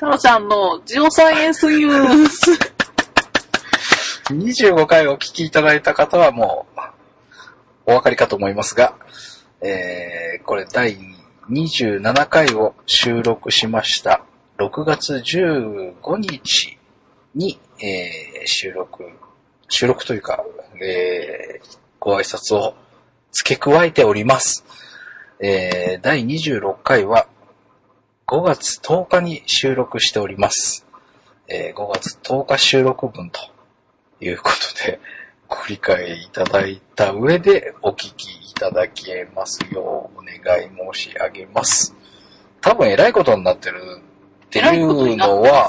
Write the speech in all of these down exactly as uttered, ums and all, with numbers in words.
タロちゃんのジオサイエンスニュース。 にじゅうごかいお聞きいただいた方はもうお分かりかと思いますが、えー、これだいにじゅうななかいを収録しましたろくがつじゅうごにちに、えー、収録、収録というか、えー、ご挨拶を付け加えております。えー、だいにじゅうろっかいはごがつとおかに収録しております。えー、ごがつとおか収録分ということでご理解いただいた上でお聞きいただけますようお願い申し上げます。多分偉いことになってるっていうのは、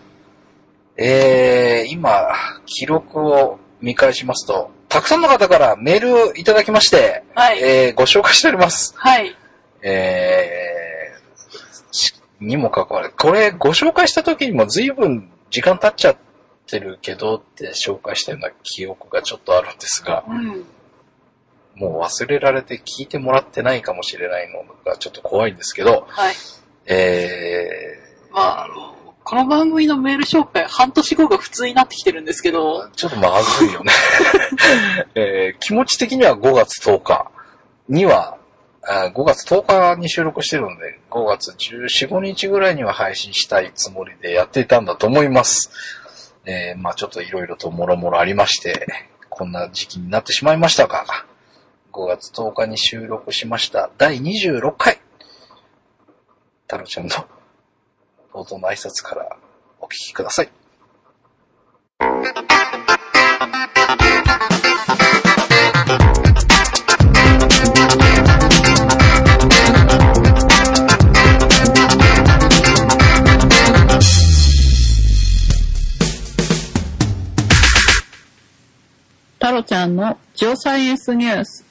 えー、今記録を見返しますと、たくさんの方からメールいただきまして、はい、えー、ご紹介しております。はい。えーにもかかわらず、これご紹介した時にも随分時間経っちゃってるけどって紹介したような記憶がちょっとあるんですが、うん、もう忘れられて聞いてもらってないかもしれないのがちょっと怖いんですけど、はい、えー、まあ、あの、この番組のメール紹介半年後が普通になってきてるんですけど、 ちょっとまずいよね、えー。気持ち的にはごがつとおかには、ごがつとおかに収録してるので、ごがつじゅうよん、ごにちぐらいには配信したいつもりでやっていたんだと思います。えー、まあちょっといろいろともろもろありまして、こんな時期になってしまいましたが、ごがつとおかに収録しましただいにじゅうろっかい。タロちゃんの冒頭の挨拶からお聞きください。 タロちゃんのジオサイエンスニュース。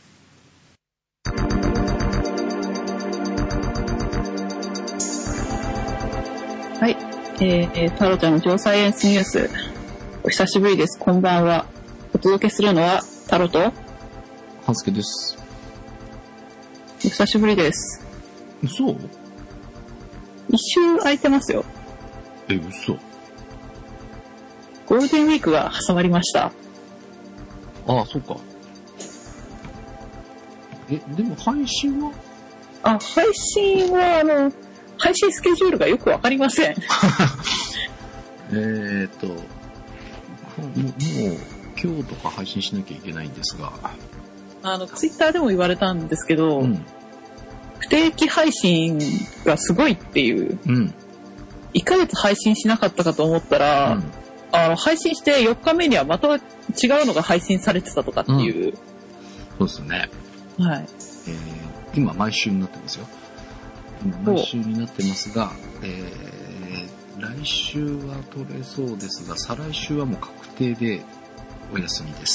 はい、えー、タロちゃんのジオサイエンスニュース。お久しぶりです。こんばんは。お届けするのはタロとハンスケです。 お久しぶりです。 嘘？ 一周空いてますよ。 え、嘘？ ゴールデンウィークが挟まりました。 ああ、そうか。え、でも配信は？ あ、配信は、あの、配信スケジュールがよくわかりません。 えっと、もう、もう、今日とか配信しなきゃいけないんですが。 あの、ツイッターでも言われたんですけど、うん、不定期配信がすごいっていう、うん、いっかげつ配信しなかったかと思ったら、うん、あの配信してよっかめにはまた違うのが配信されてたとかっていう、 うん、そうですね。 はい。 えー、今毎週になってますよ。今毎週になってますが、えー、来週は撮れそうですが、再来週はもう確定でお休みです。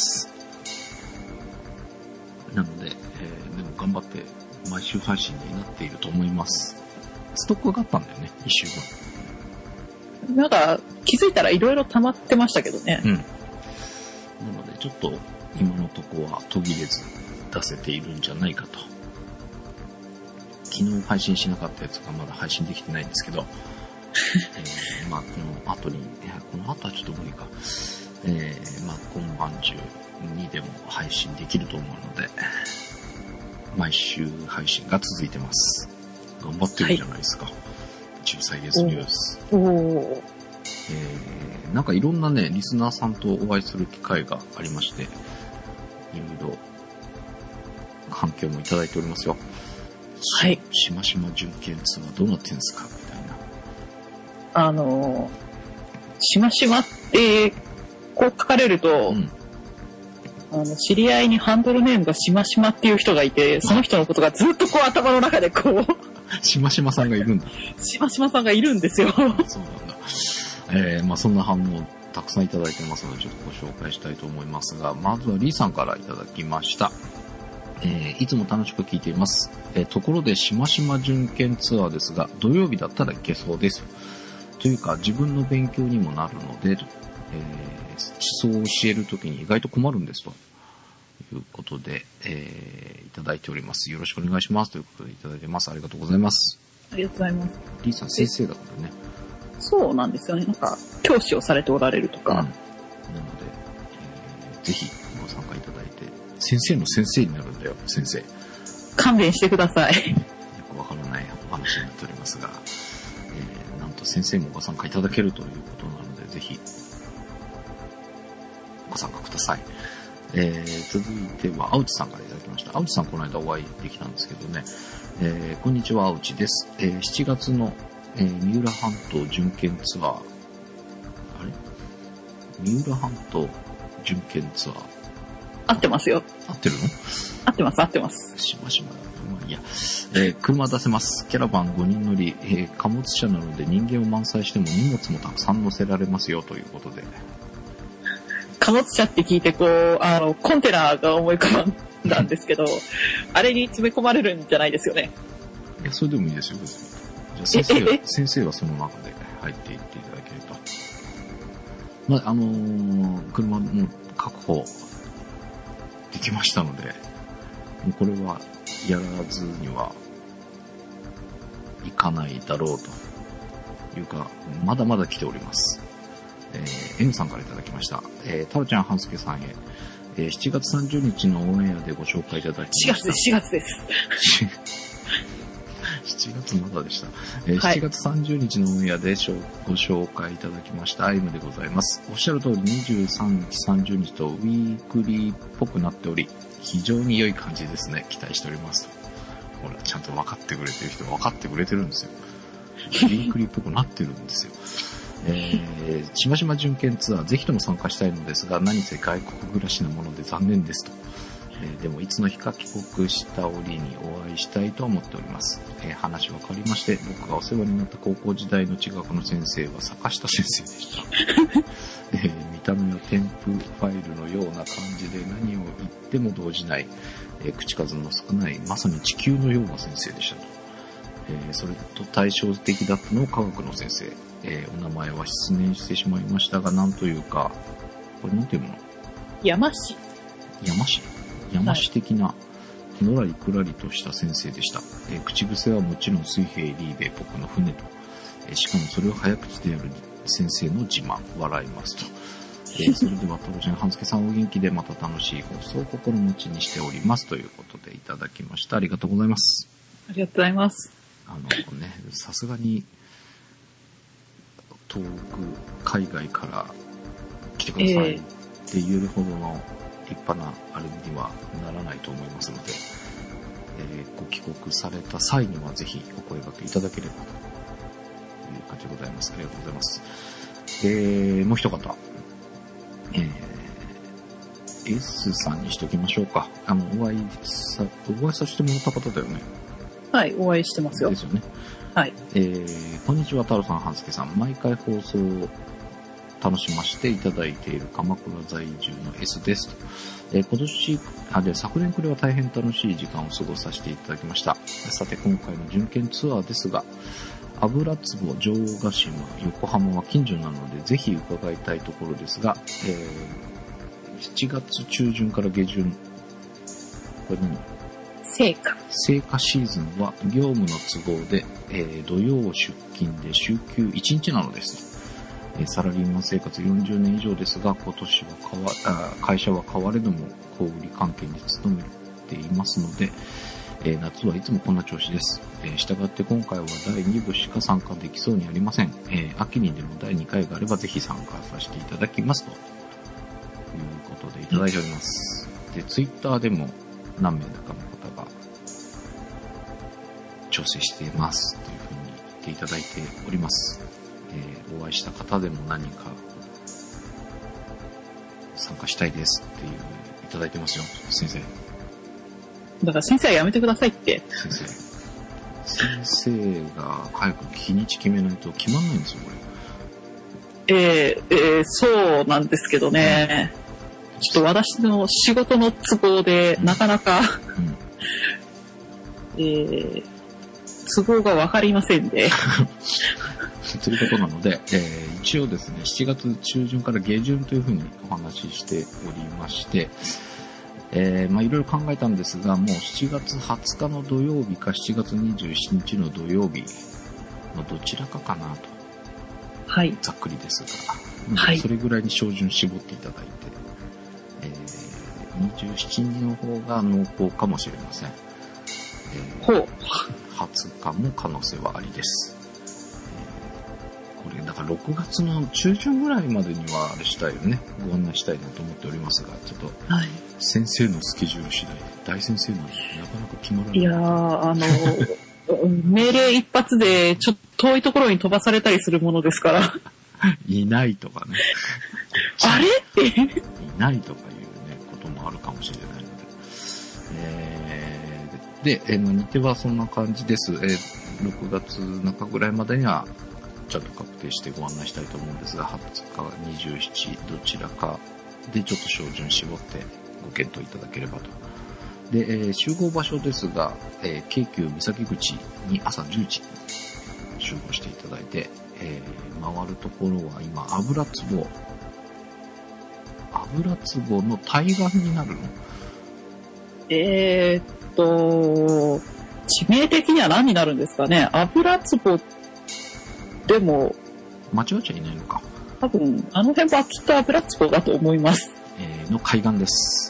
なので、えー、でも頑張って毎週配信になっていると思います。ストックがあったんだよね、いっしゅうぶん。 なんか気づいたらいろいろ溜まってましたけどね。うん。なのでちょっと今のとこは途切れず出せているんじゃないかと。昨日配信しなかったやつがまだ配信できてないんですけど、えー、まあこの後に、この後はちょっと無理か。えー、まあ今晩中にでも配信できると思うので、毎週配信が続いてます。頑張ってるじゃないですか。はい、ジオサイエンスニュース。おお。えー、なんかいろんなね、リスナーさんとお会いする機会がありまして、いろいろ反響もいただいておりますよ。 はい。 しましま準検ツはどうなってんですかみたいな。 あのー、しましまってこう書かれると、うん、あの知り合いにハンドルネームがしましまっていう人がいて、その人のことがずっとこう頭の中でこうしましまさんがいるんだ。 しましまさんがいるんですよ。そうなんだ。 えー、まあそんな反応たくさんいただいてますので、ちょっとご紹介したいと思いますが、まずはリーさんからいただきました。えー、いつも楽しく聞いています。えー、ところでしましま準検ツアーですが、土曜日だったら行けそうです。というか自分の勉強にもなるので、えー、思想を教えるときに意外と困るんですということで、えー、いただいております。よろしくお願いしますということでいただいてます。ありがとうございます。 ありがとうございます。 リーさん先生だからね。 そうなんですよね。なんか、教師をされておられるとか。うん、なので、 えー、ぜひご参加いただいて、先生の先生になるんだよ、先生。 勘弁してください。 よくわからないお話になっておりますが、えー、なんと先生もご参加いただけるということなので、ぜひ、ご参加ください。えー、続いては、青地さんからいただきました。青地さん、この間お会いできたんですけどね。えー、こんにちは、青地です。えー、しちがつの、えー、三浦半島巡検ツアー。あれ三浦半島巡検ツアー。 合ってますよ。 合ってるの？ 合ってます、合ってます。 しましまだ。まあいいや。えー、車出せます。キャラバンごにん乗り、えー、貨物車なので人間を満載しても荷物もたくさん乗せられますよということで。 貨物車って聞いて、こう、あの、コンテナが思い浮かんだんですけど、あれに詰め込まれるんじゃないですよね。 いや、それでもいいですよ、別に。じゃあ先生は、先生はその中で入っていっていただけると。まあ、あのー、車も確保できましたので、もうこれはやらずにはいかないだろうというか、まだまだ来ております。えー、M さんからいただきました。えー、タロちゃん、半助さんへ、えー、しちがつさんじゅうにちのオンエアでご紹介いただきました。 しがつです、しがつです。 しちがつまだでした。えーはい、しちがつさんじゅうにちのオンエアでご紹介いただきました M でございます。おっしゃる通りにじゅうさんにち、さんじゅうにちとウィークリーっぽくなっており、非常に良い感じですね。期待しておりますと。ほら、ちゃんと分かってくれてる人が分かってくれてるんですよ。ウィークリーっぽくなってるんですよ。えー、しましま巡検ツアーぜひとも参加したいのですが、何せ外国暮らしなもので残念ですと。えー、でもいつの日か帰国した折にお会いしたいと思っております。えー、話分かりまして、僕がお世話になった高校時代の中学の先生は坂下先生でした。えー、見た目は添付ファイルのような感じで何を言っても動じない、えー、口数の少ないまさに地球のような先生でしたと。えー、それと対照的だったの科学の先生。えー、お名前は失念してしまいましたが、なんというか、これなんていうもの？ 山師。 山師山師的な、のらりくらりとした先生でした。えー、口癖はもちろん水平リーベ僕の船と、えー、しかもそれを早口でやる先生の自慢、笑いますと。えー、それでは、タロちゃん、半助さんお元気でまた楽しい放送を心持ちにしておりますということでいただきました。ありがとうございます。 ありがとうございます。 あのね、さすがに、遠く海外から来てくださいって言えるほどの立派なあれにはならないと思いますので、えー、ご帰国された際にはぜひお声掛けいただければという感じでございます。ありがとうございます。えー、もう一方、えー、S さんにしときましょうか。あの、お会いさ、お会いさせてもらった方だよね。 はい、お会いしてますよ。 ですよね。 はい。 えー、こんにちは、太郎さん、半助さん。毎回放送を楽しませていただいている鎌倉在住の S です。えー、今年、あ、で、昨年くらいは大変楽しい時間を過ごさせていただきました。さて、今回の巡検ツアーですが、油壺、城ヶ島、横浜は近所なので、ぜひ伺いたいところですが、えー、しちがつちゅうじゅんから下旬、これ何？ 成果。 成果シーズンは業務の都合で、えー、土曜出勤で週休いちにちなのです。えー、サラリーマン生活よんじゅうねん以上ですが、今年は変わあ会社は変われども小売関係に勤めていますので、えー、夏はいつもこんな調子です。えー、したがって今回はだいにぶしか参加できそうにありません。えー、秋にでもだいにかいがあればぜひ参加させていただきますということでいただいております。で、ツイッターでも何名だかの方が調整していますというふうに言っていただいております。えー、お会いした方でも何人か参加したいですっていういただいてますよ、先生。 だから先生はやめてくださいって。 先生。先生が早く日にち決めないと決まんないんですよ、これ。えー、えー、そうなんですけどね。うん、ちょっと私の仕事の都合で、うん、なかなか、うん、えー、都合がわかりませんで。 ということなので、えー、一応ですね、しちがつちゅうじゅんから下旬というふうにお話ししておりまして、えー、まあいろいろ考えたんですが、もうしちがつはつかの土曜日かしちがつにじゅうしちにちの土曜日のどちらかかなとはい。 ざっくりですが。 はい。 それぐらいに照準絞っていただいて、えー、にじゅうしちにちの方が濃厚かもしれません。えー、 ほう。 はつかも可能性はありです。えー、これ、だからろくがつの中旬ぐらいまでにはあれしたいよね。ご案内したいなと思っておりますが、ちょっと、先生のスケジュール次第で、大先生なのでなかなか決まらない。 いやー、あの、命令一発でちょっと遠いところに飛ばされたりするものですから。 いないとかね。 あれって。 いないとかいうね、こともあるかもしれないので。えー、で、えー、日程はそんな感じです。えー、ろくがつなかぐらいまでには、ちゃんと確定してご案内したいと思うんですが、はつか、にじゅうしち、どちらかでちょっと照準絞ってご検討いただければと。で、えー、集合場所ですが、えー、京急三崎口に朝じゅうじ集合していただいて、えー、回るところは今、油壺。油壺の対岸になるの？ えーっと、地名的には何になるんですかね。油壺でも、 間違っちゃいないのか。 多分、あの辺はきっと油壺だと思います。 えー、の海岸です。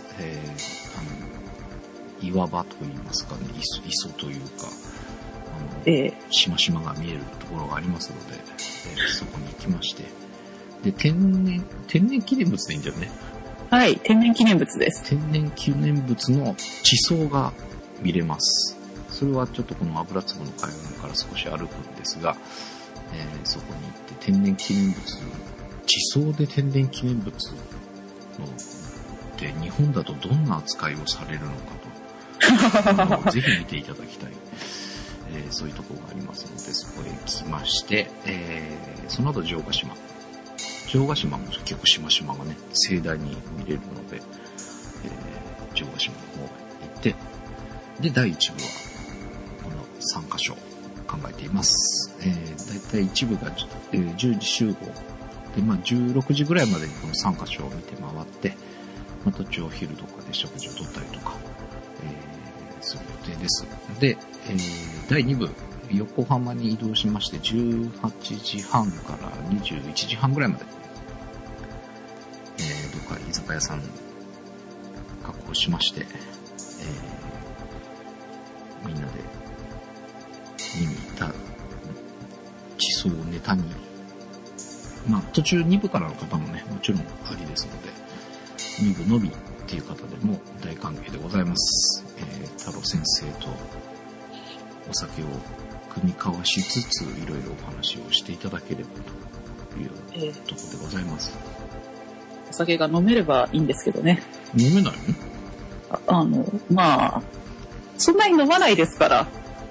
えー、あの、岩場といいますかね、磯、磯というか、あの、えー、しましまが見えるところがありますので、えー、そこに行きまして。で、天然、天然記念物でいいんだよね。 はい、天然記念物です。 天然記念物の地層が見れます。それはちょっとこの油壺の海岸から少し歩くんですが、えー、そこに行って天然記念物、地層で天然記念物ので日本だとどんな扱いをされるのかとぜひ見ていただきたい、えー、そういうところがありますのでそこへ来まして、えー、その後城ヶ島城ヶ島も結局しましまがね盛大に見れるので、えー、城ヶ島の方へ行ってで第一部はこのさんカ所考えています。えー、だいたい一部が、えー、じゅうじ集合で、まあ、じゅうろくじぐらいまでにこのさんカ所を見て回ってまた途中お昼とかで食事をとったりとか、えー、する予定です。で、えー、だいに部横浜に移動しましてじゅうはちじはんからにじゅういちじはんぐらいまで、えー、どっか居酒屋さん確保しまして、えー、みんなで見に行った地層をネタにまあ途中に部からの方もねもちろんありですのでに部のみっていう方でも大歓迎でございます、えー、太郎先生とお酒を酌み交わしつついろいろお話をしていただければというところでございます、 えー、お酒が飲めればいいんですけどね飲めないの？ あ、あのまあそんなに飲まないですから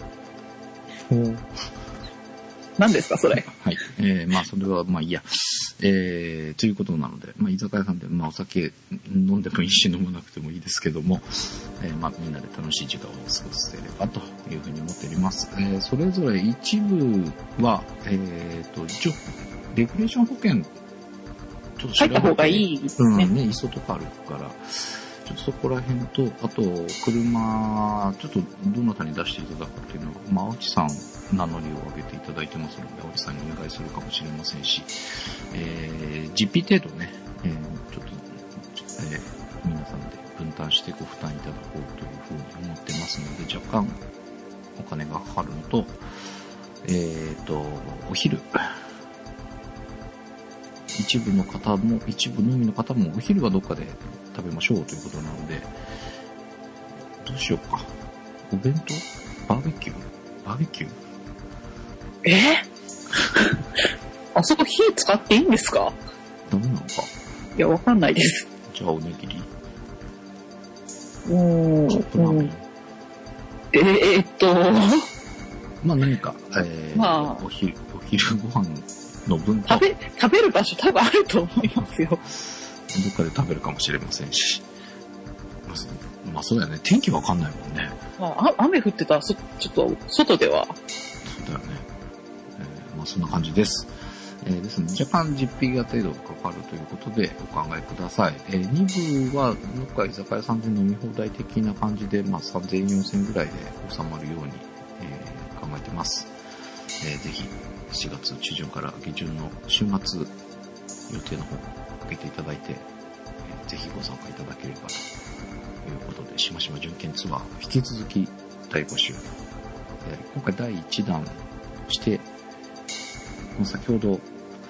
何ですかそれ。 はい。えー、まあそれはまあいいや。えー、ということなので、まあ居酒屋さんでまあお酒飲んでもいいし飲まなくてもいいですけども、えー、まあみんなで楽しい時間を過ごせればというふうに思っております。えー、それぞれ一部はえーと一応レクレーション保険ちょっと入った方がいいですね。 うんね磯とかあるから。ちょっとそこら辺と、あと、車、ちょっとどなたに出していただくっていうのは、まあ、青木さん名乗りを上げていただいてますので、青木さんにお願いするかもしれませんし、えー、実費程度ね、えー、ちょっと、えー、皆さんで分担してご負担いただこうというふうに思ってますので、若干お金がかかるのと、えーと、お昼、一部の方も、一部のみの方も、お昼はどっかで食べましょうということなので、どうしようか。お弁当？バーベキュー？バーベキュー？ えー、あそこ火使っていいんですか？ ダメなのか。 いや、わかんないです。 じゃあおにぎり？ おー。 カップラーメン？ えー、えー、っと。 まあ何か、えー、まあ、お昼、お昼ご飯の分食べ、食べる場所多分あると思いますよ。 どっかで食べるかもしれませんし。まあ、まあ、そうだよね。天気わかんないもんね。 まあ、雨降ってたら、そ、ちょっと、外では。 そうだよね。えー、まあ、そんな感じです。えー、ですので、若干実費が程度かかるということでお考えください。えー、に部は、どっか居酒屋さんで飲み放題的な感じで、まあ、さんぜんえん、よんせんえんぐらいで収まるように、えー、考えてます。 えー、ぜひしがつ中旬から下旬の週末予定の方を開けていただいて、えー、ぜひご参加いただければということで、しましま巡検ツアー引き続き大募集、えー、今回だいいちだんして、先ほど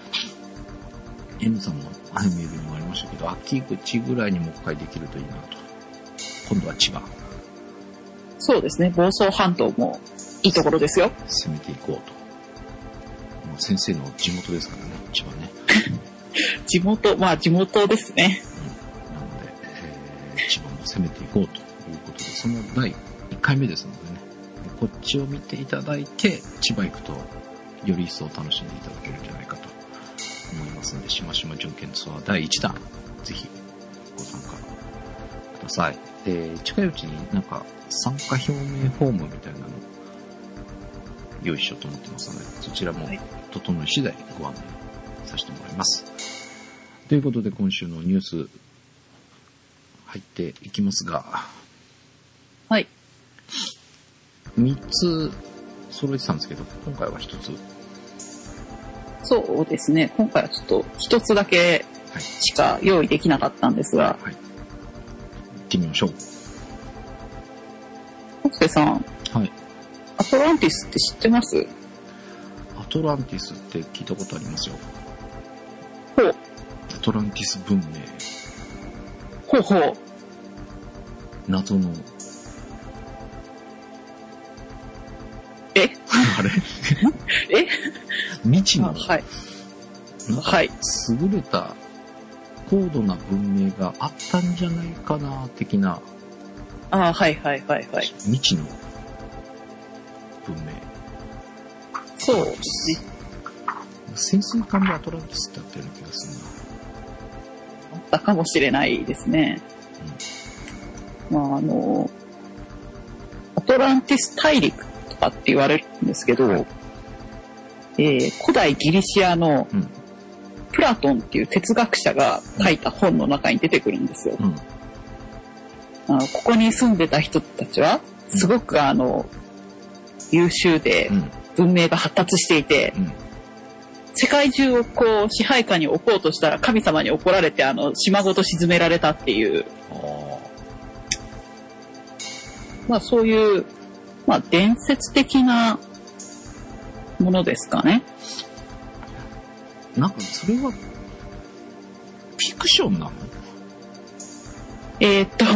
N さんのメールにもありましたけど、秋口ぐらいにもう一回できるといいなと。今度は千葉。 そうですね。房総半島もいいところですよ。 攻めていこうと。もう先生の地元ですからね、千葉ね。 地元、まあ地元ですね。 うん、なので、えー、千葉も攻めていこうということで、そのだいいっかいめですのでね、こっちを見ていただいて、千葉行くとより一層楽しんでいただけるんじゃないかと思いますので、しましま巡検ツアーだいいちだん、ぜひご参加ください。で、近いうちになんか参加表明フォームみたいなの用意しようと思ってますので、そちらも整い次第ご案内させてもらいます。ということで、今週のニュース入っていきますが、 はい。 みっつ揃えてたんですけど、今回はひとつ。 そうですね。今回はちょっと一つだけしか用意できなかったんですが。はい。はい、行ってみましょう。 コスケさん。 はい。 アトランティスって知ってます？ アトランティスって聞いたことありますよ。 ほう。 アトランティス文明。 ほうほう。 謎の。 えあれえ未知の。 はい。 はい。優れた高度な文明があったんじゃないかな、的な。 ああ、はいはいはいはい。 未知の文明。 そうですね。 潜水艦でアトランティスってあったような気がするな。 あったかもしれないですね。うん、まああの、アトランティス大陸とかって言われるんですけど、はい、えー、古代ギリシアのプラトンっていう哲学者が書いた本の中に出てくるんですよ。うん、あのここに住んでた人たちはすごくあの優秀で文明が発達していて、うん、世界中をこう支配下に置こうとしたら神様に怒られてあの島ごと沈められたっていう、まあそういうまあ伝説的なものですかね。 なんかそれはフィクションなの？ えー、っと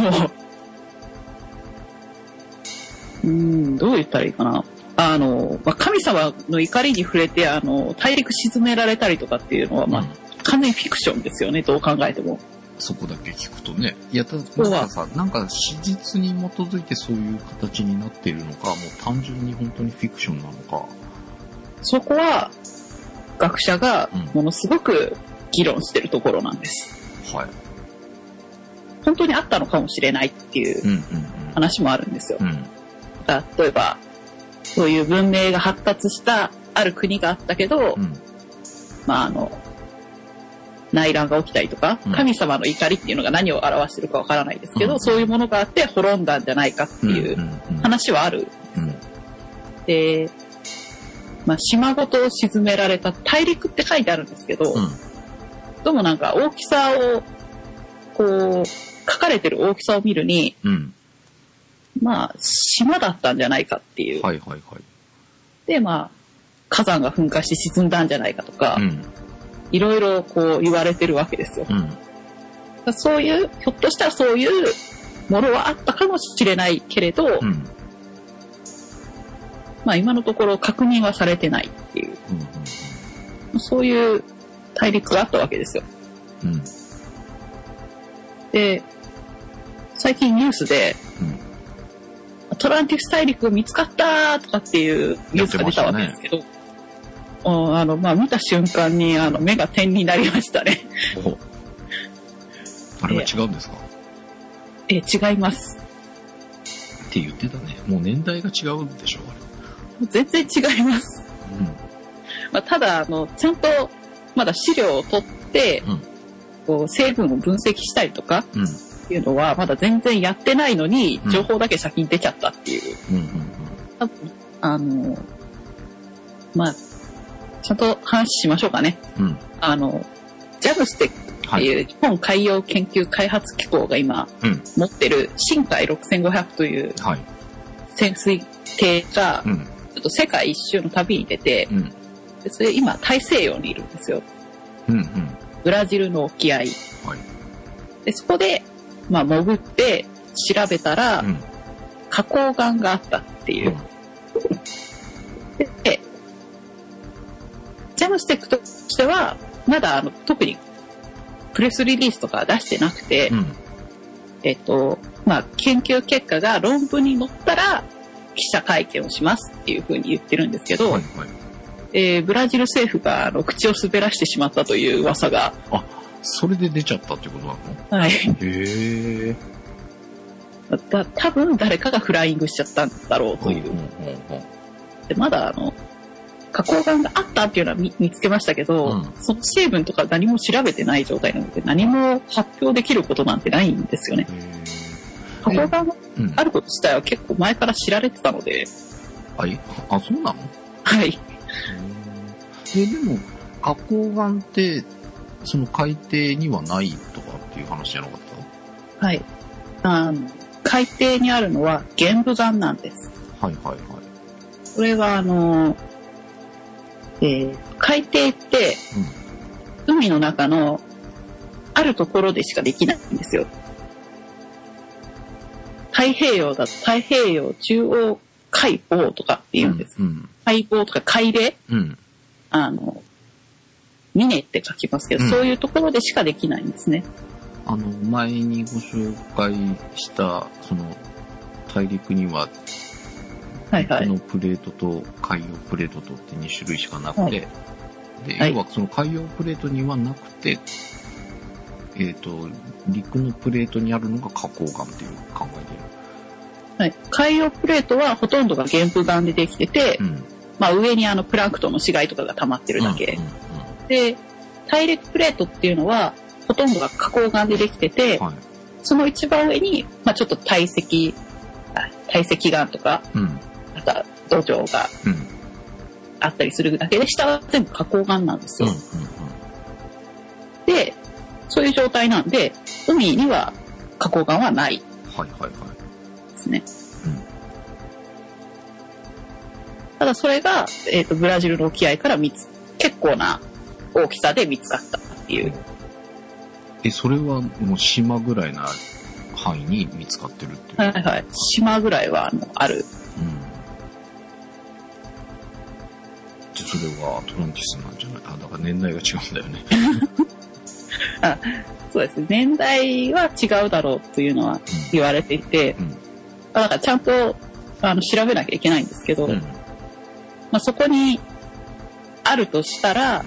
うーんどう言ったらいいかな。あの、まあ、神様の怒りに触れてあの大陸沈められたりとかっていうのは、まあうん、完全にフィクションですよね、どう考えても。 そこだけ聞くとね。いや、ただなんかさ、なんか史実に基づいてそういう形になっているのか、もう単純に本当にフィクションなのか。 そこは学者がものすごく議論してるところなんです。 うん、はい。 本当にあったのかもしれないっていう話もあるんですよ。うんうんうん、例えばそういう文明が発達したある国があったけど、うん、まああの内乱が起きたりとか、うん、神様の怒りっていうのが何を表してるかわからないですけど、うん、そういうものがあって滅んだんじゃないかっていう話はある。うんうんうん、で、まあ、島ごと沈められた大陸って書いてあるんですけど、うん、どうもなんか大きさをこう書かれてる大きさを見るに、うん、まあ島だったんじゃないかっていう。 はいはいはい。 でまあ火山が噴火して沈んだんじゃないかとか。うんいろいろこう言われてるわけですよ。うん、そういう、ひょっとしたらそういうものはあったかもしれないけれど、うん、まあ今のところ確認はされてないっていう、うんうん、そういう大陸があったわけですよ。うん、で、最近ニュースで、うん、アトランティス大陸見つかったとかっていうニュースが出たわけですけど、あの、まあ、見た瞬間に、あの、目が点になりましたね。 おあれは違うんですか？ え、違います。 って言ってたね。もう年代が違うんでしょ、あれ。全然違います。うん。まあ、ただ、あの、ちゃんと、まだ資料を取って、うん、こう、成分を分析したりとか、うん、っていうのは、まだ全然やってないのに、情報だけ先に出ちゃったっていう。うんうんうんうん、あの、 まあ、ちゃんと話しましょうかね。うん。あの、ジャムステックっていう日本海洋研究開発機構が今、持ってる深海ろくせんごひゃくという潜水艇が、ちょっと世界一周の旅に出て、うん、でそれ今大西洋にいるんですよ。うんうん、ブラジルの沖合。はい、でそこで、まあ、潜って調べたら、うん、花崗岩があったっていう。うん、で、ジャムステックとしては、まだあの特にプレスリリースとか出してなくて、うん、えっと、まあ、研究結果が論文に載ったら記者会見をしますっていうふうに言ってるんですけど、はいはい、えー、ブラジル政府があの口を滑らしてしまったという噂が。 あ、それで出ちゃったってことなの？ はい。 へー。 だ多分誰かがフライングしちゃったんだろうという。うんうんうん、でまだあの花崗岩があったっていうのは 見, 見つけましたけど、うん、その成分とか何も調べてない状態なので何も発表できることなんてないんですよね。花崗岩があること自体は結構前から知られてたので。 はい。あ、そうなの？ はい。 ででも花崗岩ってその海底にはないとかっていう話じゃなかった？ はい。あの海底にあるのは玄武岩なんです。 はいはいはい。 これはあの。えー、海底って、うん、海の中のあるところでしかできないんですよ。太平洋だと太平洋中央海防とかって言うんです。うんうん、海防とか海嶺、うん、あの峰って書きますけど、うん、そういうところでしかできないんですね。 あの前にご紹介したその大陸にははいはい、このプレートと海洋プレートとってに種類しかなくて、はい、で、要はその海洋プレートにはなくて、えっと、陸のプレートにあるのが花崗岩っていう考えてる。 はい。海洋プレートはほとんどが玄武岩でできてて、うん、まあ上にあのプランクトンの死骸とかが溜まってるだけ。うんうんうん、で、大陸プレートっていうのはほとんどが花崗岩でできてて、はい、その一番上に、まあちょっと堆積、堆積岩とか、うんなんか土壌があったりするだけで、下は全部花崗岩なんですよ、うんうんうん。で、そういう状態なんで、海には花崗岩はない。はいはいはい。ですね。うん、ただそれが、えっと、ブラジルの沖合から見つ、結構な大きさで見つかったっていう。 え、それはもう島ぐらいな範囲に見つかってるっていう。 はいはい。島ぐらいはあのある。うんそれはアトランティスなんじゃない？あ、だから年代が違うんだよね。 あ、そうですね。年代は違うだろうというのは言われていて、うん、だからちゃんとあの調べなきゃいけないんですけど、うん、まあ、そこにあるとしたら、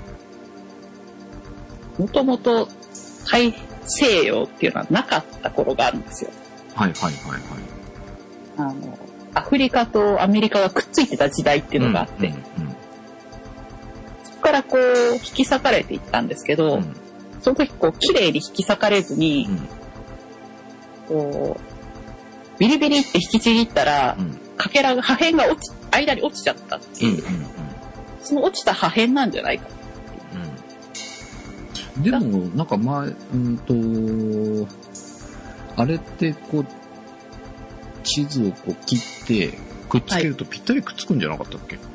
もともと大西洋っていうのはなかった頃があるんですよ。はいはいはいはい。あのアフリカとアメリカがくっついてた時代っていうのがあって、うんうんうん、そこからこう引き裂かれていったんですけど、うん、その時こう綺麗に引き裂かれずに、うん、こうビリビリって引きちぎったら、うん、かけらが破片が落ち間に落ちちゃったっていう、うんうんうん、その落ちた破片なんじゃないか、 うん、でもなんか前うんとあれってこう地図をこう切ってくっつけるとぴったりくっつくんじゃなかったっけ？はい、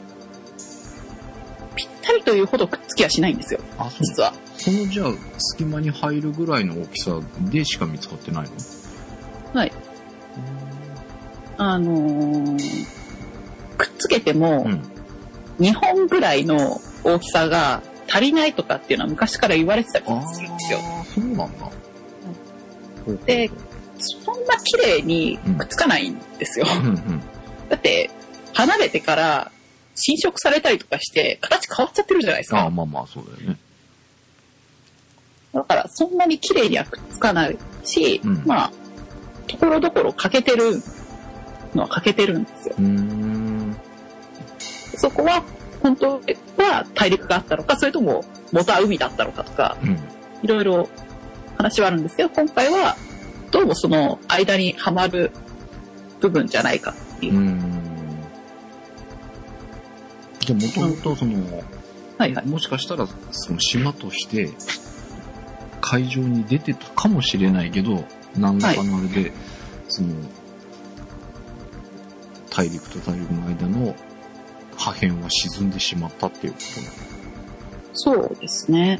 ぴったりというほどくっつきはしないんですよ。あ、そう。実は。 そのじゃあ隙間に入るぐらいの大きさでしか見つかってないの？ はい。あのー、くっつけても、うん、にほんぐらいの大きさが足りないとかっていうのは昔から言われてたりするんですよ。 ああ、そうなんだ。 で、そんな綺麗にくっつかないんですよ。うんうんうん、だって離れてから侵食されたりとかして形変わっちゃってるじゃないですか。 ああ、まあまあそうだよね。 だからそんなに綺麗にはくっつかないし、うん、まあところどころ欠けてるのは欠けてるんですよ。うーん、そこは本当は大陸があったのか、それとも元は海だったのかとか、うん、いろいろ話はあるんですけど、今回はどうもその間にはまる部分じゃないかっていう。うーん、 じゃあ、もともとその、 はいはい。 もしかしたら、その島として、海上に出てたかもしれないけど、何らかのあれで、はい、その、大陸と大陸の間の破片は沈んでしまったっていうことなの？ そうですね。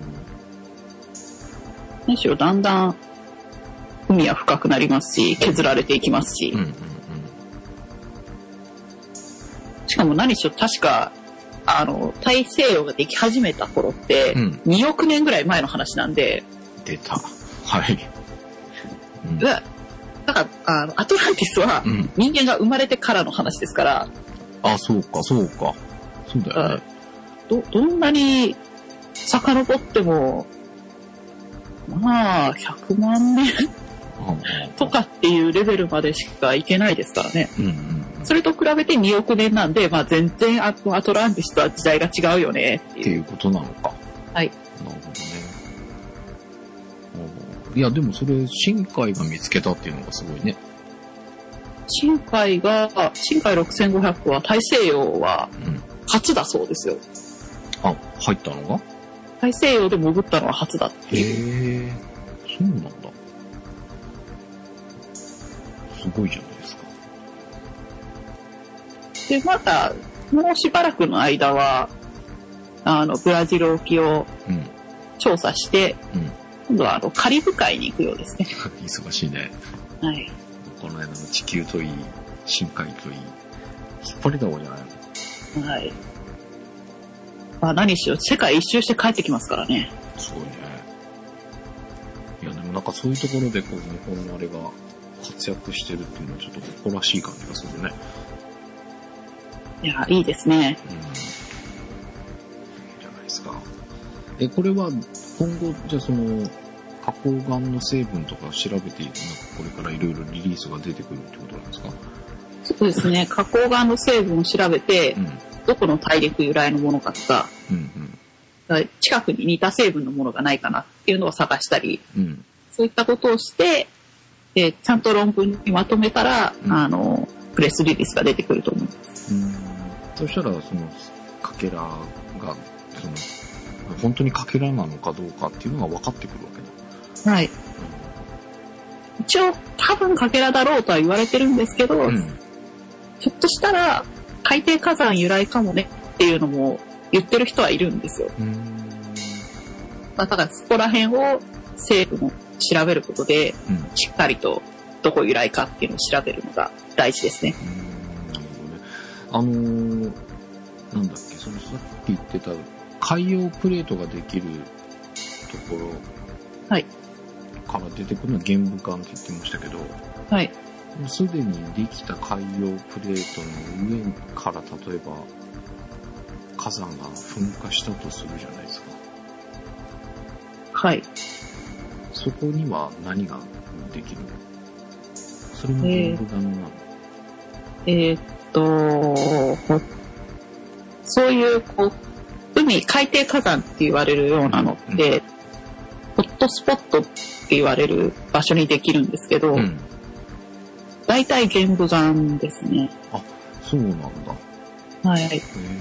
むしろだんだん海は深くなりますし、削られていきますし。うんうんうん、しかも何しろ確か、あの、大西洋ができ始めた頃って、におくねんぐらい前の話なんで。 うん、出た。はい。 うん、だから、あの、アトランティスは人間が生まれてからの話ですから。 うん、あ、そうか、そうか。そうだよね。 ど、どんなに遡っても、まあ、ひゃくまんねんとかっていうレベルまでしかいけないですからね。うんうん、それと比べてにおくねんなんで、まあ全然アトランティスとは時代が違うよねっていう。 っていうことなのか。 はい。 なるほどね。いや、でもそれ、深海が見つけたっていうのがすごいね。 深海が、深海ろくせんごひゃくは大西洋は初だそうですよ。 うん、あ、入ったのが？ 大西洋で潜ったのは初だっていう。 へえ、そうなんだ。すごいじゃないですか。 で、また、もうしばらくの間は、あの、ブラジル沖を調査して、うんうん、今度はあの、カリブ海に行くようですね。 忙しいね。 はい。 この間の地球といい、深海といい、引っ張りだこじゃないの？はい。まあ、何しろ世界一周して帰ってきますからね。 すごいね。いや、でもなんかそういうところでこう、日本のあれが活躍してるっていうのはちょっと誇らしい感じがするね。 いや、いいですね。うん。いいじゃないですか。え、これは今後、じゃあその、花崗岩の成分とかを調べていく、なんかこれからいろいろリリースが出てくるってことなんですか？ そうですね。花崗岩の成分を調べて、うん、どこの大陸由来のものかとか、うんうん、近くに似た成分のものがないかなっていうのを探したり、うん、そういったことをして、でちゃんと論文にまとめたら、うん、あのプレスリリースが出てくると思います。 うん、そしたらそのかけらがその本当にかけらなのかどうかっていうのが分かってくるわけだ。 はい。一応多分かけらだろうとは言われてるんですけど、うん、ひょっとしたら海底火山由来かもねっていうのも言ってる人はいるんですよ。うん、だからそこら辺を成分を調べることで、うん、しっかりとどこ由来かっていうのを調べるのが大事ですね。 うん、なるほどね。あのー、なんだっけ、そのさっき言ってた海洋プレートができるところ、 はい。 から出てくるのは玄武岩って言ってましたけど、 はい。 もうすでにできた海洋プレートの上から例えば火山が噴火したとするじゃないですか。 はい。 そこには何ができるの？それも玄武岩なの？ えー、えー、っと、そういうこう海、海底火山って言われるようなのって、うん、ホットスポットって言われる場所にできるんですけど、うん、大体玄武岩ですね。 あ、そうなんだ。 はい。へー。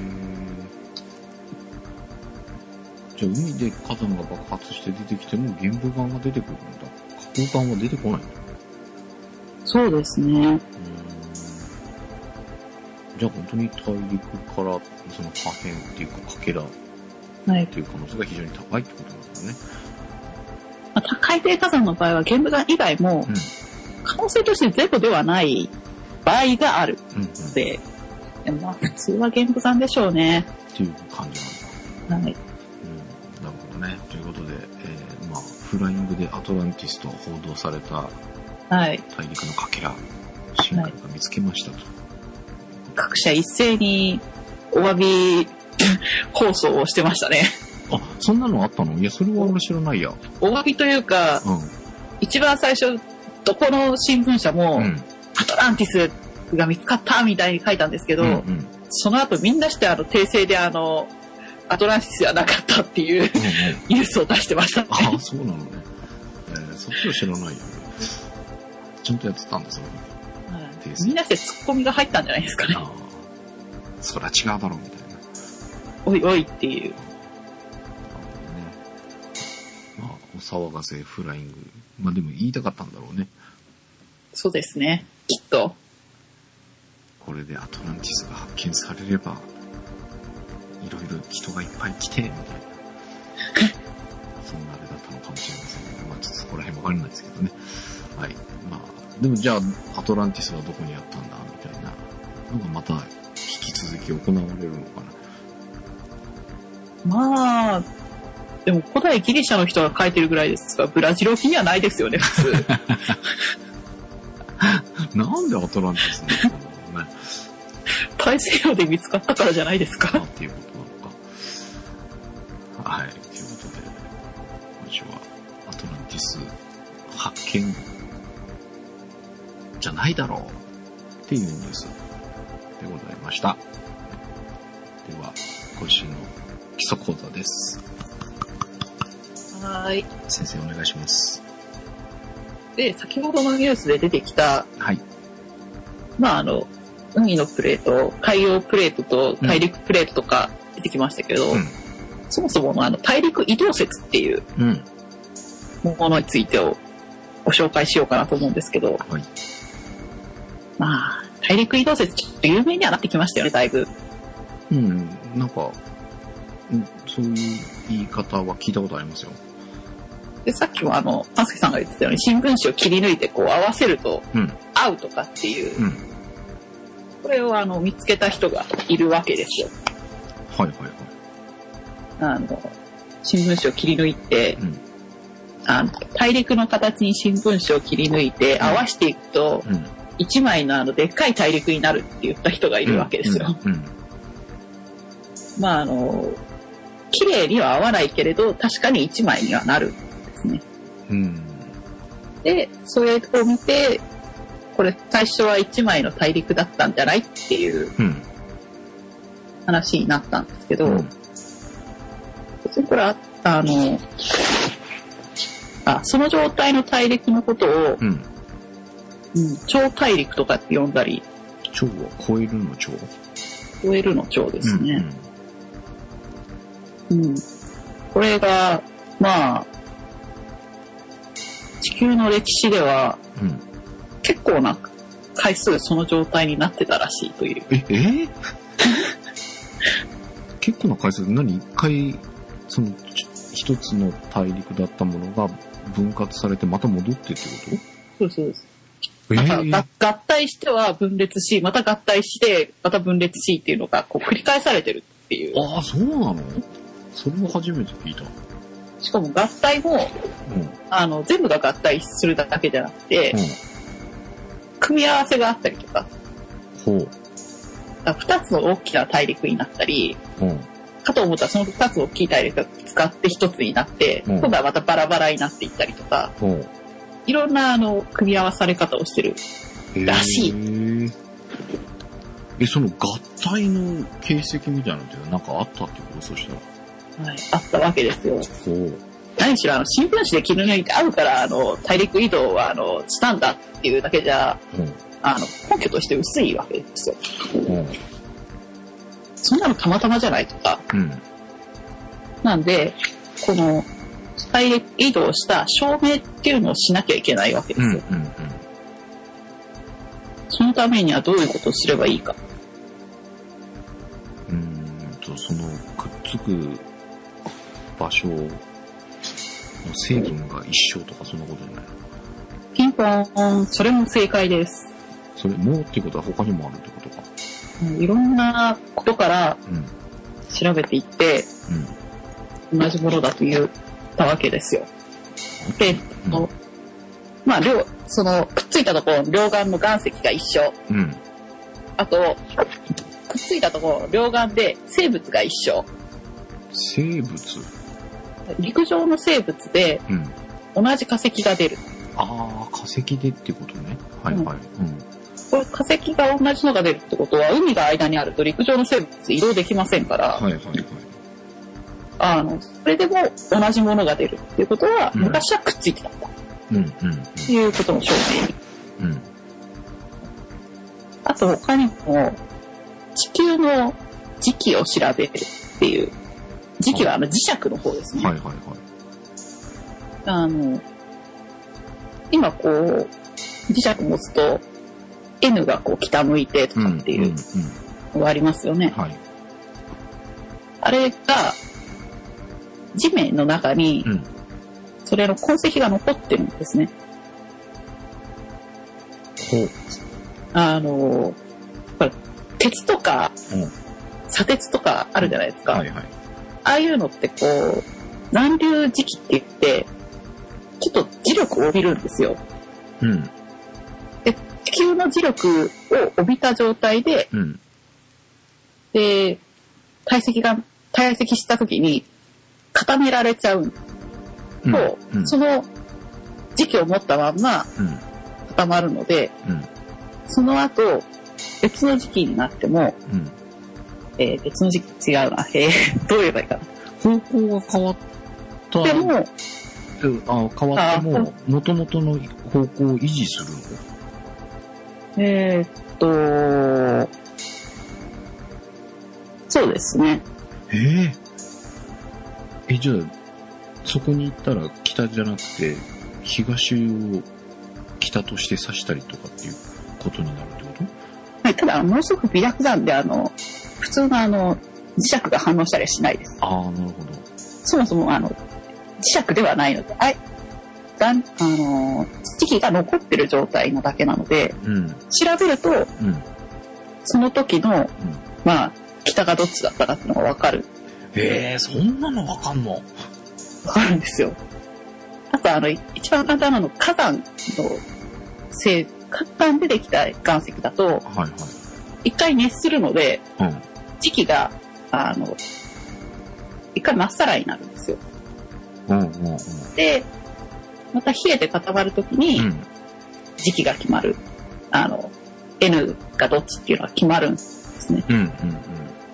じゃあ海で火山が爆発して出てきても玄武岩が出てくるんだ。花崗岩は出てこないんだ。 そうですね。うん。 じゃあ本当に大陸からその破片っていうかかけらっていう可能性が非常に高いってことなんだね。 まあ、海底火山の場合は玄武岩以外も、うん、可能性としてゼロではない場合があるので、うんうん、でもまあ普通は玄武岩でしょうね。 っていう感じなんだ。はい。うん、なるほどね。ということで、えー、まあフライングでアトランティスと報道された大陸のかけら、深海が見つけましたと。はい、 各社一斉にお詫び放送をしてましたね。 あ、そんなのあったの？いや、それは俺知らないや。 お詫びというか、うん、一番最初、どこの新聞社も、うん、アトランティスが見つかったみたいに書いたんですけど、うんうん、その後みんなしてあの訂正であの、アトランティスではなかったっていう、うんうん、ニュースを出してましたね。 あ、そうなのね。えー、そっちは知らないよね。ちゃんとやってたんですよね。 みんなしてツッコミが入ったんじゃないですかね。あ、 そりゃ違うだろうみたいな。 おいおいっていう。 まあ、お騒がせフライング。まあでも言いたかったんだろうね。 そうですね。きっと。 これでアトランティスが発見されれば、いろいろ人がいっぱい来て、みたいな。そんなあれだったのかもしれませんけど、まあちょっとそこら辺わかんないですけどね。はい。まあ、でもじゃあ、アトランティスはどこにあったんだ、みたいなのがまた引き続き行われるのかな。まあ、でも古代ギリシャの人が書いてるぐらいですが、ブラジル沖にはないですよね、普通。 なんでアトランティスなんだろうね。 大西洋で見つかったからじゃないですか。 っていうことなのか。はい。ということで、今週はアトランティス発見じゃないだろうっていうニュースでございました。では、今週の基礎講座です。 はい。 先生お願いします。 で、先ほどのニュースで出てきた、 はい。 まああの、海のプレート、海洋プレートと大陸プレートとか出てきましたけど、うん、そもそものあの大陸移動説っていうものについてをご紹介しようかなと思うんですけど、はい、まあ、大陸移動説ちょっと有名にはなってきましたよね、だいぶ。 うん、なんか、そういう言い方は聞いたことありますよ。 で、さっきもあの、パンスケさんが言ってたように、新聞紙を切り抜いてこう合わせると、合うとかっていう、うん、これをあの、見つけた人がいるわけですよ。 はいはいはい。 あの、新聞紙を切り抜いて、うん、あの、大陸の形に新聞紙を切り抜いて、合わせていくと、うん、一枚のあの、でっかい大陸になるって言った人がいるわけですよ。うんうんうん、まああの、綺麗には合わないけれど、確かに一枚にはなるんですね。うん、で、それを見て、これ最初は一枚の大陸だったんじゃないっていう話になったんですけど、うん、別にこれは、あの、あ、その状態の大陸のことを、うんうん、超大陸とかって呼んだり。 超は超えるの超？ 超えるの超ですね。うん、うん。これが、まあ、地球の歴史では、うん、結構な回数その状態になってたらしいという。 え、えー、結構な回数何一回、その、一つの大陸だったものが分割されてまた戻ってってこと？ そうそうです。えー、合体しては分裂し、また合体して、また分裂しっていうのがこう繰り返されてるっていう。 ああ、そうなの？それも初めて聞いた。 しかも合体も、うん、あの、全部が合体するだけじゃなくて、うん、組み合わせがあったりとか。ほう。二つの大きな大陸になったり、うん、かと思ったらその二つの大きい大陸が使って一つになって、うん、今度はまたバラバラになっていったりとか、うん、いろんなあの組み合わされ方をしてるらしい。えー、 え、その合体の形跡みたいなのってなんかあったってこと？そしたら。 はい、あったわけですよ。何しろあの新聞紙で切り抜いてあるからあの大陸移動はあのしたんだっていうだけじゃ、うん、あの根拠として薄いわけですよ。うん、そんなのたまたまじゃないとか。うん、なんでこの大陸移動した証明っていうのをしなきゃいけないわけですよ。うんうんうん、そのためにはどういうことをすればいいか。 うーんとそのくっつく場所の成分が一緒とかそんなことじゃないの？ ピンポーン、それも正解です。 それもっていうことは他にもあるってことか。 いろんなことから調べていって、うん、同じものだと言ったわけですよ。で、うん、まあ両そのくっついたところ両岸の岩石が一緒。うん、あとくっついたところ両岸で生物が一緒。 生物？ 陸上の生物で同じ化石が出る。 うん、ああ、化石でってことね。はいはい。うん、 これ化石が同じのが出るってことは海が間にあると陸上の生物移動できませんから。はいはいはい。あのそれでも同じものが出るっていうことは、うん、昔はくっついてたんだ。うんうんうん。っていうことの証明。うん。あと他にも地球の時期を調べる。 っていう、磁気はあの磁石の方ですね。 はいはいはい。 あの、今こう、磁石持つと、N がこう北向いてとかっていうのがありますよね。 はい。 あれが、地面の中に、それの痕跡が残ってるんですね。 ほう。 あの、鉄とか、砂鉄とかあるじゃないですか。 はいはい。 ああいうのってこう、残留磁気って言って、ちょっと磁力を帯びるんですよ。 うん。 で、地球の磁力を帯びた状態で、 うん、 で、堆積が、堆積した時に固められちゃうと、うんうん、その磁気を持ったまんま固まるので、うん、その後、別の時期になっても、うんえー、別の時期違うな。えー、どう言えばいいかな。 方向が変わったでも、 あ変わっても、元々の方向を維持するのえー、っと、そうですね。 えー、え、じゃあ、そこに行ったら北じゃなくて、東を北として指したりとかっていうことになるってこと？ はい、ただ、ものすごく微弱なんで、あの、普通のあの、磁石が反応したりはしないです。 ああ、なるほど。 そもそもあの、磁石ではないので、あい、あの、磁気が残ってる状態なだけなので、うん、調べると、うん、その時の、うん、まあ、北がどっちだったかっていうのがわかる。 へえー、そんなのわかんの？ わかるんですよ。あと、あの、一番簡単なの、火山のせい、火山でできた岩石だと、はいはい、一回熱するので、うん、磁気が、あの、一回まっさらになるんですよ。うんうんうん、で、また冷えて固まるときに、時期が決まる。あの、N がどっちっていうのが決まるんですね。うんうんうん、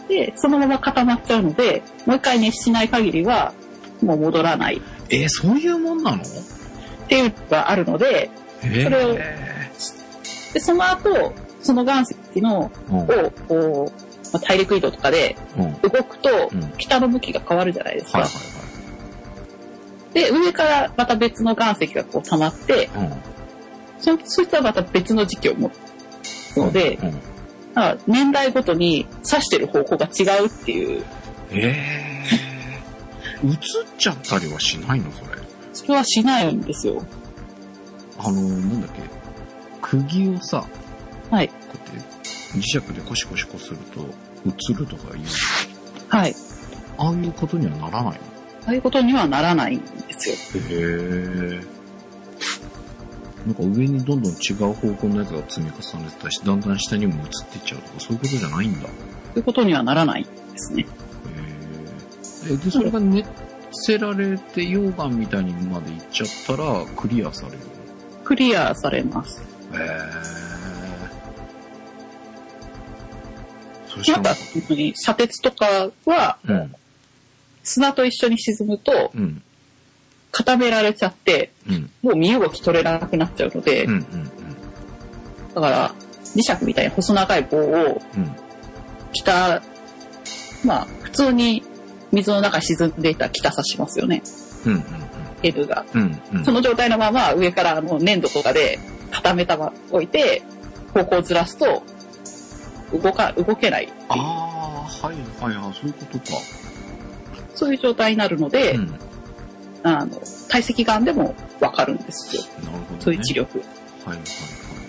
で、そのまま固まっちゃうので、もう一回熱しない限りは、もう戻らない。 えー、そういうもんなの？ っていうのがあるので、それを、で、その後、その岩石の、うん、を、こう、まあ、大陸移動とかで動くと、うん、北の向きが変わるじゃないですか。はいはいはい、で、上からまた別の岩石がこう溜まって、うん、そ, そいつはまた別の時期を持つので、うんうん、年代ごとに指してる方向が違うっていう。 えー、映っちゃったりはしないのそれ？ それはしないんですよ。 あの、なんだっけ、釘をさ、 はい。 こうやって磁石でコシコシこすると映るとか言う。 はい。 ああいうことにはならないの？ ああいうことにはならないんですよ。 へー。なんか上にどんどん違う方向のやつが積み重ねてたし、だんだん下にも移っていっちゃうとか、そういうことじゃないんだ。 そういうことにはならないですね。 へー。え、で、それが熱せられて溶岩みたいにまでいっちゃったらクリアされる？ クリアされます。 へー。 なんか、本当に砂鉄とかは、うん、砂と一緒に沈むと、うん、固められちゃって、うん、もう身動き取れなくなっちゃうので、うんうんうん、だから磁石みたいに細長い棒を、うん、北、まあ普通に水の中に沈んでいたら北刺しますよね。うんうんうん、N が、うんうん。その状態のまま上からあの粘土とかで固めたま置いて、方向をずらすと、動か、動けないっていう。 ああ、はいはいはい、そういうことか。 そういう状態になるので、うん、あの、堆積岩でもわかるんですよ。 なるほど、ね。 そういう磁力。 はいはいはい。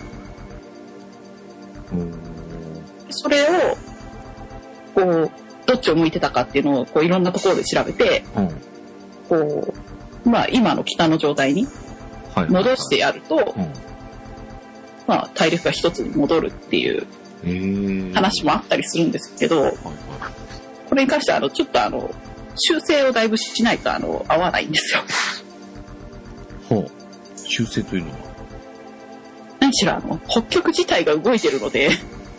それを、こう、どっちを向いてたかっていうのを、こう、いろんなところで調べて、うん、こう、まあ、今の北の状態に戻してやると、はいはいはい、まあ、大陸が一つに戻るっていう話もあったりするんですけど、はいはい、これに関しては、あの、ちょっとあの、修正をだいぶしないと、あの、合わないんですよ。 ほう。修正というのは？ 何しろ、あの、北極自体が動いてるので。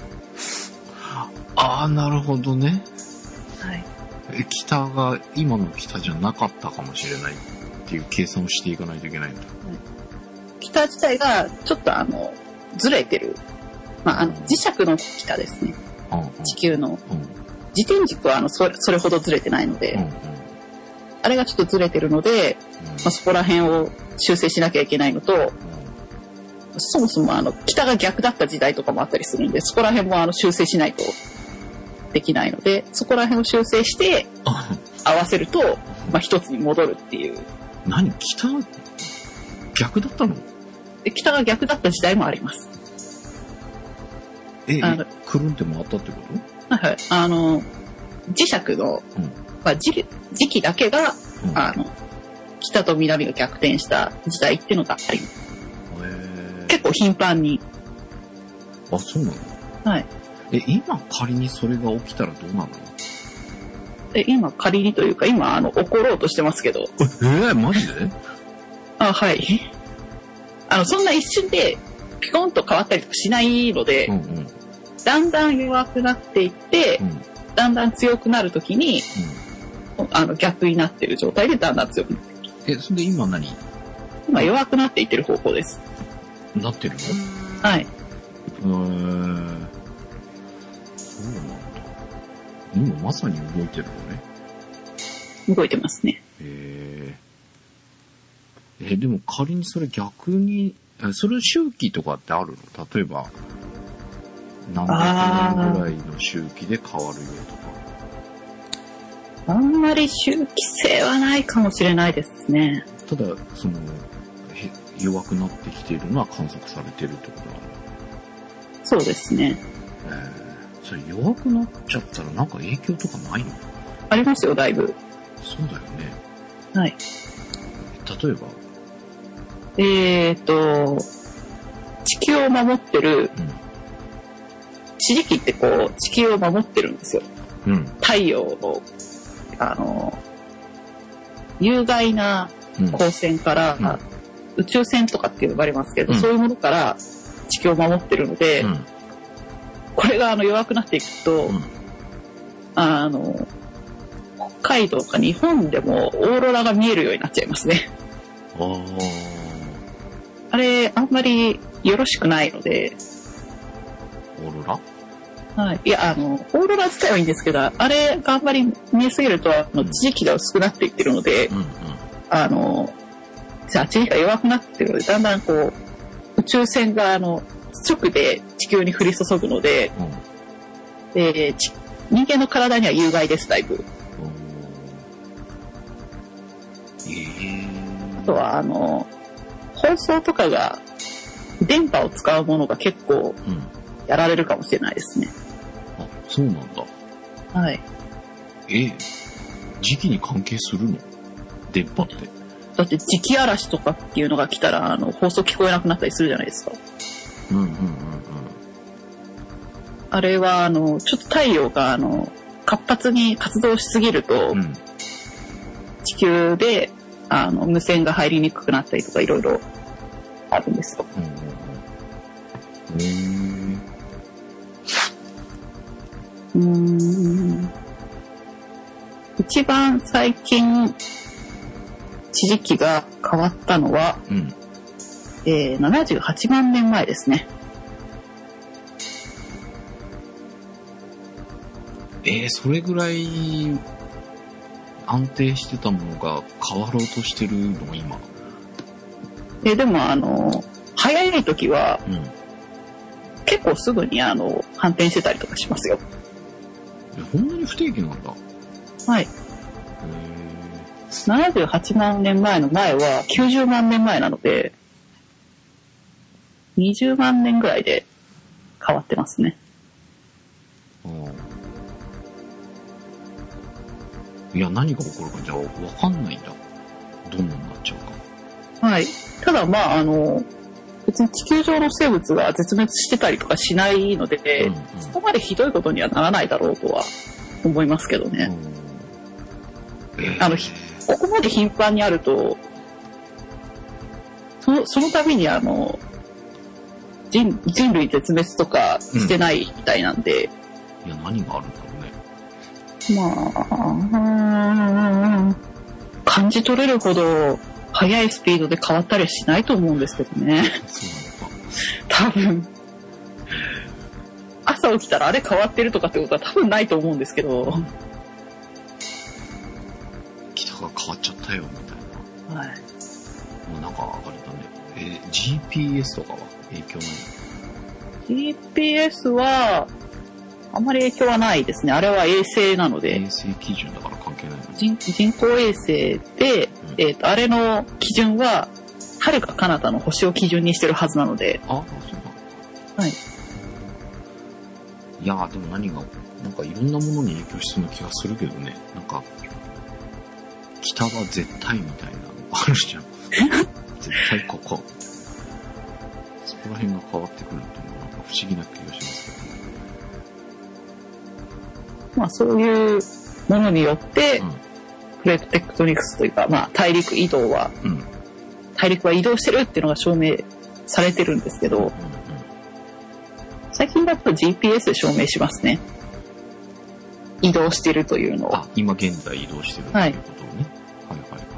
ああ、なるほどね。 はい。 北が今の北じゃなかったかもしれないっていう計算をしていかないといけないんだ。 北自体がちょっとあの、ずれてる。まあ、あの、磁石の北ですね。うん、地球の。うん、磁自転軸はあのそれ、それほどずれてないので、うんうん、あれがちょっとずれてるので、うんまあ、そこら辺を修正しなきゃいけないのと、うん、そもそもあの北が逆だった時代とかもあったりするんで、そこら辺もあの修正しないとできないので、そこら辺を修正して合わせると、まあ、一つに戻るっていう。 何？北逆だったの？ で北が逆だった時代もあります。 え、くるんって回ったってこと？はいはい。あの、磁石の、うんまあ、時, 時期だけが、うん、あの、北と南が逆転した時代っていうのがあります。へー。結構頻繁に。 あ、そうなの？ はい。 え、今仮にそれが起きたらどうなるの？ え、今仮にというか、今、あの、起ころうとしてますけど。 えー、マジで？ あ、はい。あの、そんな一瞬で、ピコンと変わったりとかしないので、うんうん、だんだん弱くなっていって、うん、だんだん強くなるときに、うん、あの、逆になってる状態でだんだん強くなっていく。 え、それで今何？ 今弱くなっていってる方向です。 なってるの？はい。 うーん。そうなんだ。今まさに動いてるのね。 動いてますね。 へえ。え、でも仮にそれ逆に、それ周期とかってあるの？例えば、何百年ぐらいの周期で変わるよとか。あんまり周期性はないかもしれないですね。 ただ、その、弱くなってきているのは観測されているってことなの？ そうですね。 えー、それ弱くなっちゃったらなんか影響とかないの？ ありますよ、だいぶ。 そうだよね。 はい。 例えば？ えーと、地球を守ってる、うん、地磁気ってこう、地球を守ってるんですよ。うん、太陽の、あの、有害な光線から、うんうん、宇宙線とかって呼ばれますけど、うん、そういうものから地球を守ってるので、うん、これがあの弱くなっていくと、うん、あの、北海道か日本でもオーロラが見えるようになっちゃいますね。 あー。 あれ、あんまりよろしくないので。 オーロラ？はい。いや、あの、オーロラ自体はいいんですけど、あれがあんまり見えすぎると、あの、地磁気が薄くなっていってるので、うんうん、あの、じゃあ地磁気が弱くなってるので、だんだんこう、宇宙線が、あの、直で地球に降り注ぐので、うん、で、人間の体には有害です、だいぶ。 えー、 あとは、あの、放送とかが、電波を使うものが結構、やられるかもしれないですね。 うん、あ、そうなんだ。 はい。 ええ、時期に関係するの？電波って。 だって磁気嵐とかっていうのが来たら、あの、放送聞こえなくなったりするじゃないですか。 うんうんうんうん。 あれは、あの、ちょっと太陽が、あの、活発に活動しすぎると、うん、地球で、あの、無線が入りにくくなったりとかいろいろあるんですよ。うんうんうん、うーん。一番最近、地磁気が変わったのは、うん、えー、ななじゅうはちまんねんまえですね。 えー、それぐらい安定してたものが変わろうとしてるの今。 えー、でもあの早い時は、うん、結構すぐにあの反転してたりとかしますよ。 え、こんなに不定期なんだ。 はい。ななじゅうはちまんねんまえの前はきゅうじゅうまんねんまえなので、にじゅうまんねんぐらいで変わってますね。 いや、何が起こるかじゃあ分かんないんだ。どんなになっちゃうか。 はい。ただまああの別に地球上の生物が絶滅してたりとかしないので、うんうん、そこまでひどいことにはならないだろうとは思いますけどね。うん、えー、あのここまで頻繁にあると、そのその度にあの 人, 人類絶滅とかしてないみたいなんで。 うん、いや、何があるんだろうね。 まあ、感じ取れるほど速いスピードで変わったりはしないと思うんですけどね。 そうなのか。 多分。朝朝起きたらあれ変わってるとかってことは多分ないと思うんですけど。 北が変わっちゃったよ、みたいな。 はい。 もうなんか、あれだね。えー、ジーピーエス とかは影響ない？ ジーピーエス は、あまり影響はないですね。あれは衛星なので。 衛星基準だから関係ないの？ 人, 人工衛星で、うん、えっと、あれの基準は、遥か彼方の星を基準にしてるはずなので。 あ、そうだ。はい。いやー、でも何が、なんかいろんなものに影響しそうな気がするけどね。なんか、北は絶対みたいなのあるじゃん。絶対ここ。そこら辺が変わってくるっていうのはなんか不思議な気がしますけどね。 まあそういうものによって、うん、プレートテクトニクスというか、まあ大陸移動は、うん、大陸は移動してるっていうのが証明されてるんですけど、うんうん、最近だと ジーピーエス で証明しますね。移動してるというのを。 あ、今現在移動してるということをね。はい、はい、はいはい。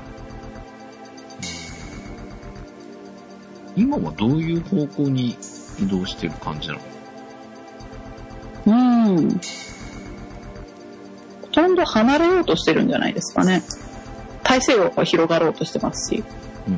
今はどういう方向に移動してる感じなの？ うーん。ほとんど離れようとしてるんじゃないですかね。大西洋が広がろうとしてますし。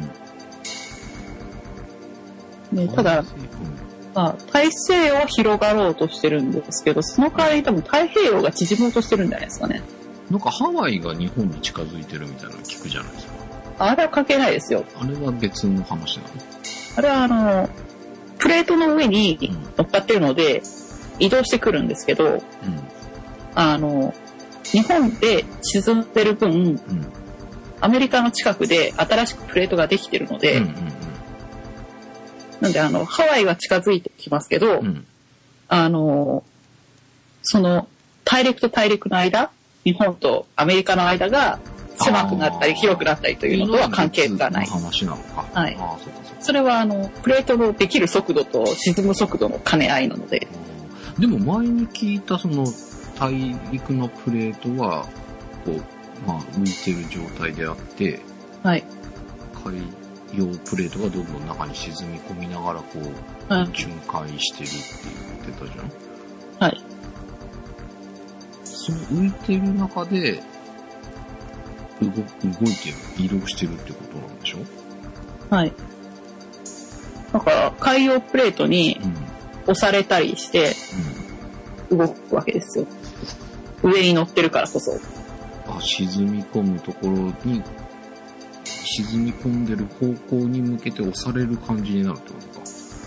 うん。ね、ただ、うん、まあ、大西洋は広がろうとしてるんですけど、その代わり多分太平洋が縮もうとしてるんじゃないですかね。 なんかハワイが日本に近づいてるみたいなの聞くじゃないですか。 あれは関係ないですよ。 あれは別の話なの？ あれはあの、プレートの上に乗っかってるので、移動してくるんですけど、うん、あの、日本で沈んでる分、うん、アメリカの近くで新しくプレートができてるので、うんうんうん、なんであの、ハワイは近づいてきますけど、うん、あの、その大陸と大陸の間、日本とアメリカの間が狭くなったり広くなったりというのとは関係がない。 話なのか。 はい。あ、そうかそうか。それはあの、プレートのできる速度と沈む速度の兼ね合いなので。 でも前に聞いたその大陸のプレートは、こう、まあ浮いてる状態であって、 はい。 海洋プレートがどんどん中に沈み込みながらこう、はい、巡回してるって言ってたじゃん。 はい。 その浮いてる中で、動、動いてる、移動してるってことなんでしょ？ はい。だから海洋プレートに押されたりして動くわけですよ。うん、上に乗ってるからこそ。 あ、沈み込むところに、沈み込んでる方向に向けて押される感じになるってことか。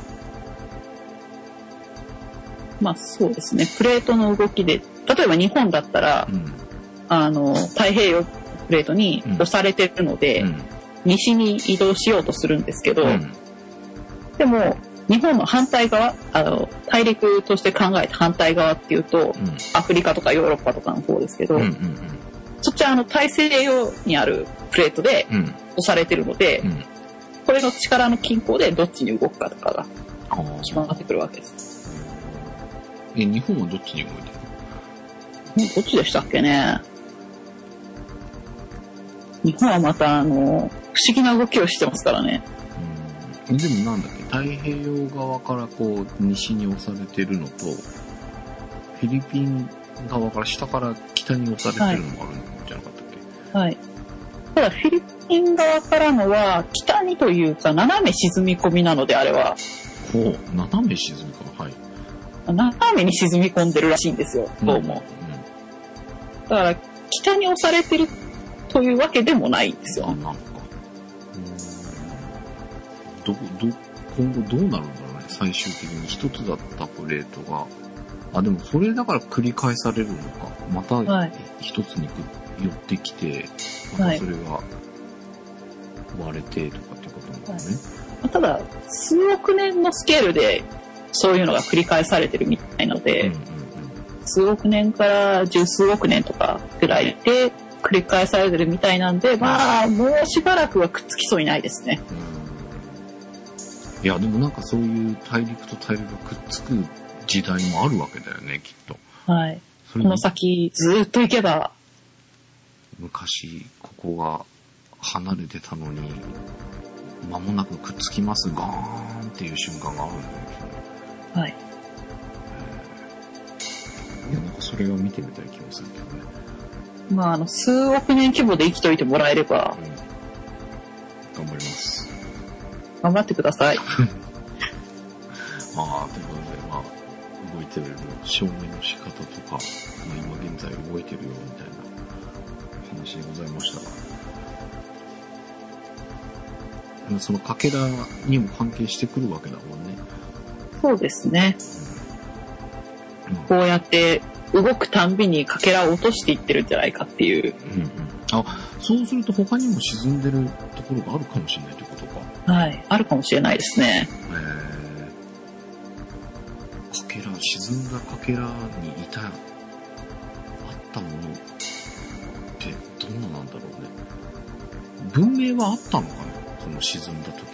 まあそうですね。プレートの動きで、例えば日本だったら、うん、あの、太平洋プレートに押されてるので、うん、西に移動しようとするんですけど、うん、でも日本の反対側、あの大陸として考えた反対側っていうと、うん、アフリカとかヨーロッパとかの方ですけど、うんうんうん、そっちはあの大西洋にあるプレートで押されてるので、うん、これの力の均衡でどっちに動くかとかが決まってくるわけです。 え、日本はどっちに動いてるの？どっちでしたっけね。日本はまたあの不思議な動きをしてますからね。 うん、でもなんだっけ、太平洋側からこう西に押されてるのと、フィリピン側から下から北に押されてるのもあるんじゃなかったっけ？ はい。ただフィリピン側からのは北にというか斜め沈み込みなので、あれは。 ほう、斜め沈み込み、はい。 斜めに沈み込んでるらしいんですよ、どうも。うんうん、だから北に押されてるというわけでもないんですよ。 あ、なんか。ど、ど、今後どうなるんだろうね。最終的に一つだったプレートが。あ、でもそれだから繰り返されるのか。また一つに寄ってきて、またそれが割れてとかってことなんだね。 はい、ただ、数億年のスケールでそういうのが繰り返されてるみたいなので、うんうんうん、数億年から十数億年とかぐらいで、繰り返されてるみたいなんで、まあ、もうしばらくはくっつきそうにないですね。 うん、いや、でもなんかそういう大陸と大陸がくっつく時代もあるわけだよね、きっと。 はい。この先、ずっと行けば。 昔、ここが離れてたのに、間もなくくっつきます、ガーンっていう瞬間があるんだよね。 はい。 それを見てみたい気もするけどね。 まあ、あの、数億年規模で生きといてもらえれば、 うん、頑張ります。 頑張ってください。 まあ、ということで、まあ、動いてる照明の仕方とか、まあ、今現在動いてるよみたいな話でございましたが、そのかけらにも関係してくるわけだもんね。 そうですね。うん、こうやって動くたんびにかけらを落としていってるんじゃないかっていう。 うんうん、あ、そうすると他にも沈んでるところがあるかもしれないということか。 はい、あるかもしれないですね。 えー、かけら、沈んだかけらにいた、あったものってどんななんだろうね。文明はあったのかね、その沈んだ時って。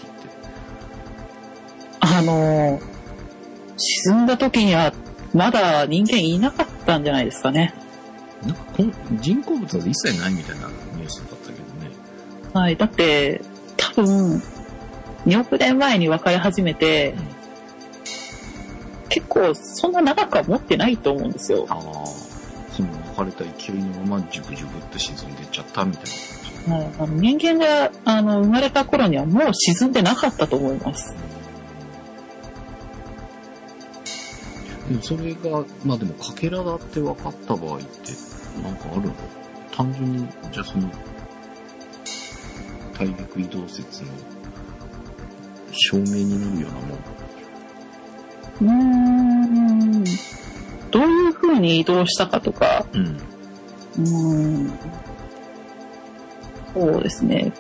あのー、沈んだ時にはまだ人間いなかったんじゃないですかね。 なんかこん人工物は一切ないみたいなニュースだったけどね。 はい、だって多分におくねんまえに分かれ始めて、うん、結構そんな長くは持ってないと思うんですよ。 ああ、その分かれた勢いのままジュブジュブって沈んでっちゃったみたいな感じ。 はい、あの人間があの生まれた頃にはもう沈んでなかったと思います。 でもそれが、まあでもかけらだって分かった場合ってなんかあるの？単純に、じゃあその大陸移動説の証明になるようなもん。うーん。どういう風に移動したかとか。 うん。 うーん。そうですね。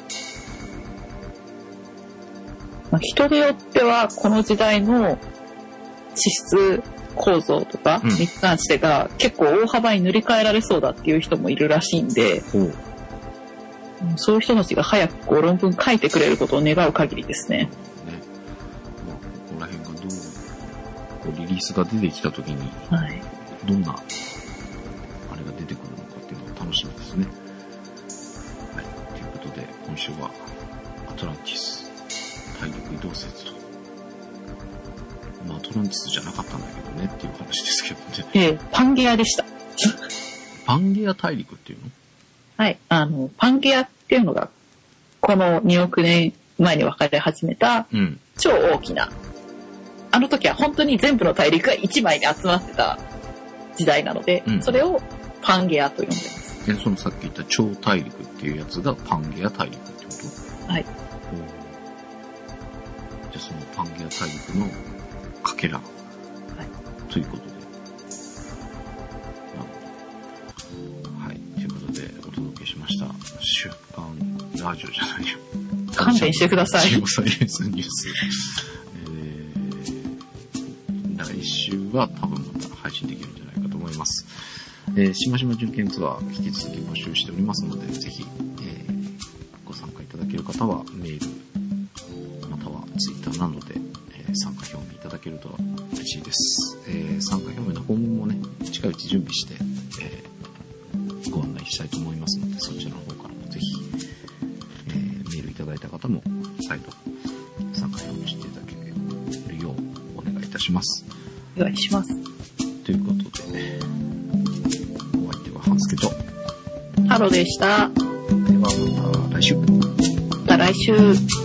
まあ、人によってはこの時代の地質構造とかに関してが結構大幅に塗り替えられそうだっていう人もいるらしいんで、うん、そういう人たちが早くこう論文書いてくれることを願う限りですね。ね、 まあ、ここら辺がどうこうリリースが出てきたときに、はい、どんなあれが出てくるのかっていうのが楽しみですね。はい、ということで今週はアトランティス大陸移動説と。アトランティスじゃなかったんだけどねっていう話ですけどね。 ええ、パンゲアでした。 パンゲア大陸っていうの？ はい、あの、パンゲアっていうのが、このにおくねんまえに分かれ始めた、超大きな、うん、あの時は本当に全部の大陸がいちまいに集まってた時代なので、うん、それをパンゲアと呼んでます。 で、そのさっき言った超大陸っていうやつがパンゲア大陸ってこと？ はい。 じゃあそのパンゲア大陸のかけら、はい、ということで、なるほど。はい、ということでお届けしました週刊ラジオじゃないよ。 勘弁してください。 中国サイエンスニュース。えー、来週は多分また配信できるんじゃないかと思います。えー、しましま巡検ツアー引き続き募集しておりますので、ぜひ、えー、ご参加いただける方はメールまたはツイッターなどで参加表明いただけると嬉しいです、えー、参加表明のフォームもね近いうち準備して、えー、ご案内したいと思いますので、そちらの方からもぜひ、えー、メールいただいた方も再度参加表明していただけるようお願いいたします。 お願いします。 ということで、お相手は半助とハロでした。 ではまた来週。 また来週。